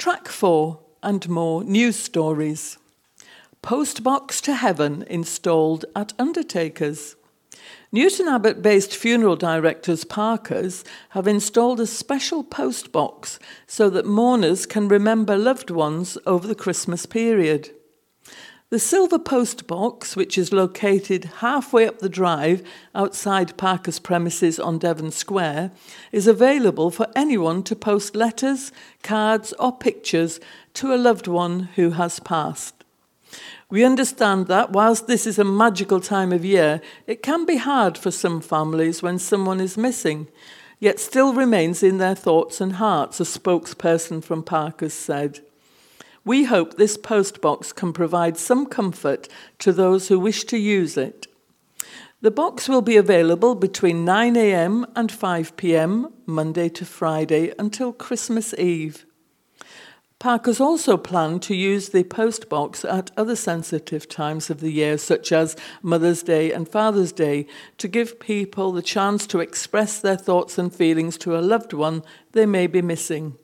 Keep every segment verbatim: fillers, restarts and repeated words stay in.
Track four and more news stories. Postbox to Heaven installed at undertakers. Newton Abbot-based funeral directors Parkers have installed a special postbox so that mourners can remember loved ones over the Christmas period. The silver postbox, which is located halfway up the drive outside Parker's premises on Devon Square, is available for anyone to post letters, cards or pictures to a loved one who has passed. We understand that whilst this is a magical time of year, it can be hard for some families when someone is missing, yet still remains in their thoughts and hearts, a spokesperson from Parker's said. We hope this postbox can provide some comfort to those who wish to use it. The box will be available between nine a.m. and five p.m, Monday to Friday, until Christmas Eve. Parkers also plan to use the postbox at other sensitive times of the year, such as Mother's Day and Father's Day, to give people the chance to express their thoughts and feelings to a loved one they may be missing.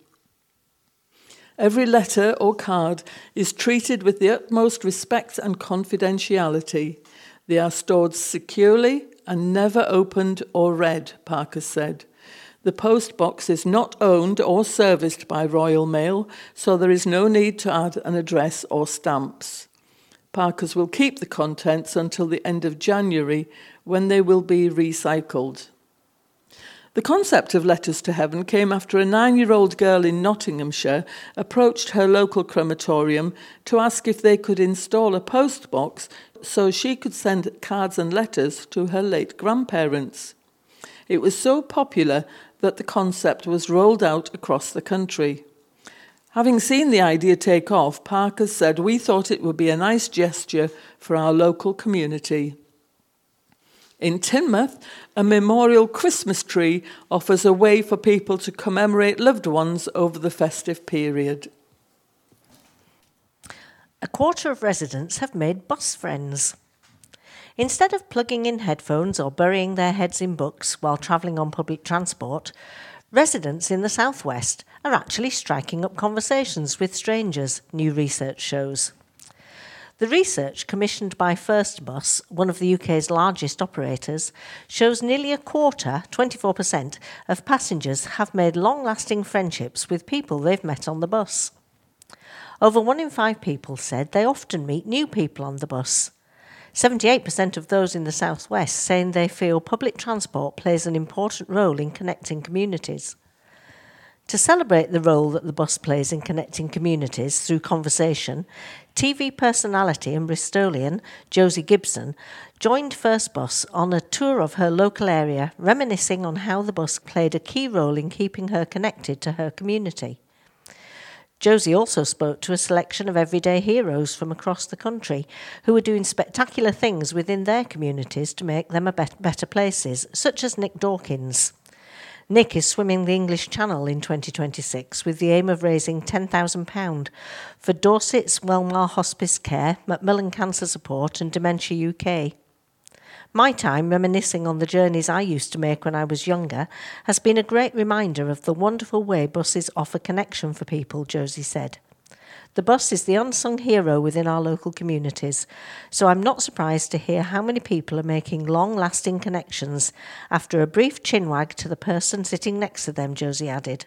Every letter or card is treated with the utmost respect and confidentiality. They are stored securely and never opened or read, Parker said. The postbox is not owned or serviced by Royal Mail, so there is no need to add an address or stamps. Parkers will keep the contents until the end of January, when they will be recycled. The concept of Letters to Heaven came after a nine-year-old girl in Nottinghamshire approached her local crematorium to ask if they could install a postbox so she could send cards and letters to her late grandparents. It was so popular that the concept was rolled out across the country. Having seen the idea take off, Parker said, "We thought it would be a nice gesture for our local community." In Teignmouth, a memorial Christmas tree offers a way for people to commemorate loved ones over the festive period. A quarter of residents have made bus friends. Instead of plugging in headphones or burying their heads in books while travelling on public transport, residents in the southwest are actually striking up conversations with strangers, new research shows. The research, commissioned by First Bus, one of the U K's largest operators, shows nearly a quarter, twenty-four percent, of passengers have made long-lasting friendships with people they've met on the bus. Over one in five people said they often meet new people on the bus. seventy-eight percent of those in the southwest saying they feel public transport plays an important role in connecting communities. To celebrate the role that the bus plays in connecting communities through conversation, T V personality and Bristolian Josie Gibson joined First Bus on a tour of her local area, reminiscing on how the bus played a key role in keeping her connected to her community. Josie also spoke to a selection of everyday heroes from across the country who were doing spectacular things within their communities to make them a bet- better places, such as Nick Dawkins. Nick is swimming the English Channel in twenty twenty-six with the aim of raising ten thousand pounds for Dorset's Wellmar Hospice Care, Macmillan Cancer Support and Dementia U K. My time reminiscing on the journeys I used to make when I was younger has been a great reminder of the wonderful way buses offer connection for people, Josie said. The bus is the unsung hero within our local communities, so I'm not surprised to hear how many people are making long-lasting connections after a brief chinwag to the person sitting next to them, Josie added.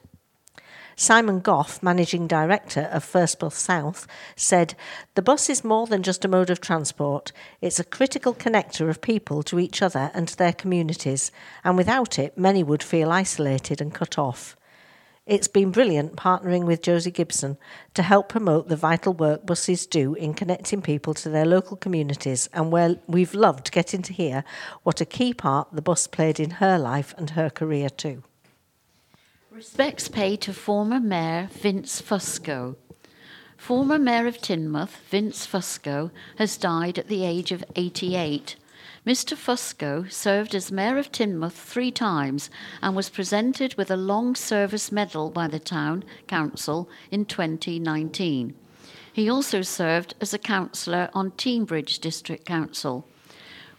Simon Goff, Managing Director of First Bus South, said, "The bus is more than just a mode of transport. It's a critical connector of people to each other and to their communities, and without it, many would feel isolated and cut off. It's been brilliant partnering with Josie Gibson to help promote the vital work buses do in connecting people to their local communities, and where we've loved getting to hear what a key part the bus played in her life and her career too." Respects paid to former Mayor Vince Fusco. Former Mayor of Teignmouth, Vince Fusco, has died at the age of eighty-eight. Mister Fusco served as Mayor of Teignmouth three times and was presented with a Long Service Medal by the Town Council in twenty nineteen. He also served as a councillor on Teignbridge District Council.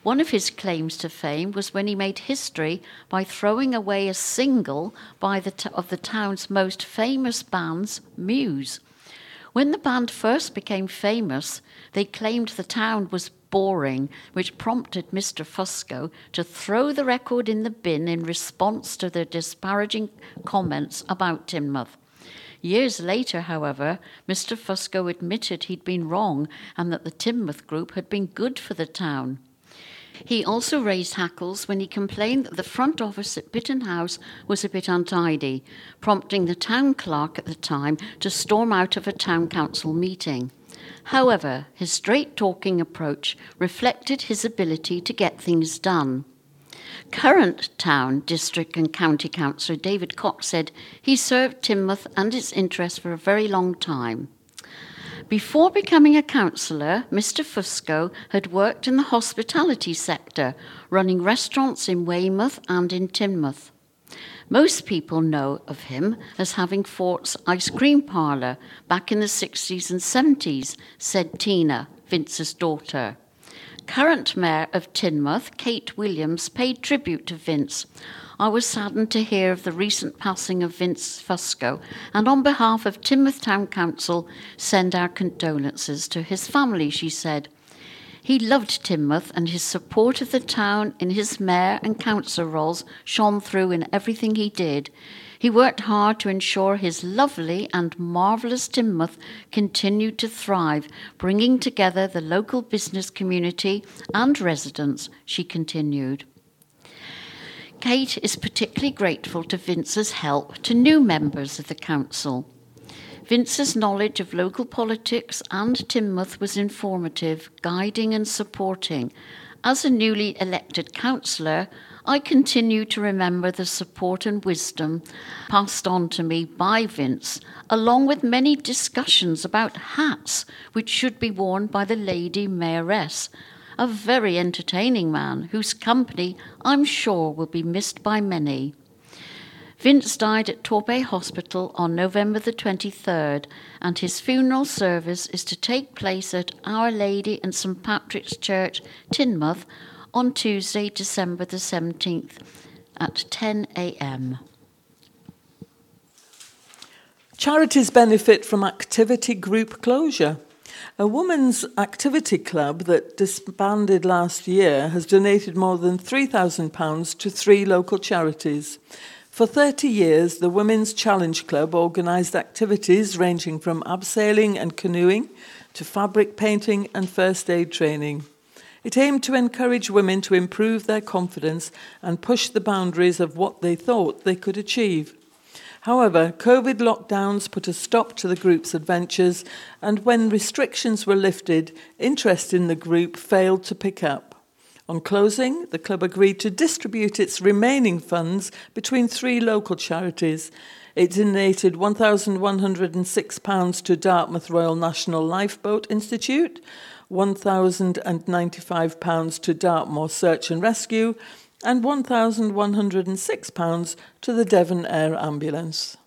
One of his claims to fame was when he made history by throwing away a single by the t- of the town's most famous bands, Muse. When the band first became famous, they claimed the town was boring, which prompted Mister Fusco to throw the record in the bin in response to their disparaging comments about Teignmouth. Years later, however, Mister Fusco admitted he'd been wrong and that the Teignmouth group had been good for the town. He also raised hackles when he complained that the front office at Bitton House was a bit untidy, prompting the town clerk at the time to storm out of a town council meeting. However, his straight-talking approach reflected his ability to get things done. Current town, district and county councillor David Cox said he served Teignmouth and its interests for a very long time. Before becoming a councillor, Mister Fusco had worked in the hospitality sector, running restaurants in Weymouth and in Teignmouth. Most people know of him as having Fort's ice cream parlour back in the sixties and seventies, said Tina, Vince's daughter. Current Mayor of Teignmouth, Kate Williams, paid tribute to Vince. I was saddened to hear of the recent passing of Vince Fusco, and on behalf of Teignmouth Town Council, send our condolences to his family, she said. He loved Teignmouth, and his support of the town in his mayor and councillor roles shone through in everything he did. He worked hard to ensure his lovely and marvellous Teignmouth continued to thrive, bringing together the local business community and residents, she continued. Kate is particularly grateful to Vince's help to new members of the council. Vince's knowledge of local politics and Teignmouth was informative, guiding and supporting. As a newly elected councillor, I continue to remember the support and wisdom passed on to me by Vince, along with many discussions about hats which should be worn by the Lady Mayoress, a very entertaining man whose company I'm sure will be missed by many. Vince died at Torbay Hospital on November the twenty-third, and his funeral service is to take place at Our Lady and St Patrick's Church, Teignmouth, on Tuesday, December the seventeenth at ten a.m. Charities benefit from activity group closure. A women's activity club that disbanded last year has donated more than three thousand pounds to three local charities. For thirty years, the Women's Challenge Club organised activities ranging from abseiling and canoeing to fabric painting and first aid training. It aimed to encourage women to improve their confidence and push the boundaries of what they thought they could achieve. However, COVID lockdowns put a stop to the group's adventures, and when restrictions were lifted, interest in the group failed to pick up. On closing, the club agreed to distribute its remaining funds between three local charities. It donated one thousand one hundred six pounds to Dartmouth Royal National Lifeboat Institute, one thousand ninety-five pounds to Dartmoor Search and Rescue, and one thousand one hundred six pounds to the Devon Air Ambulance.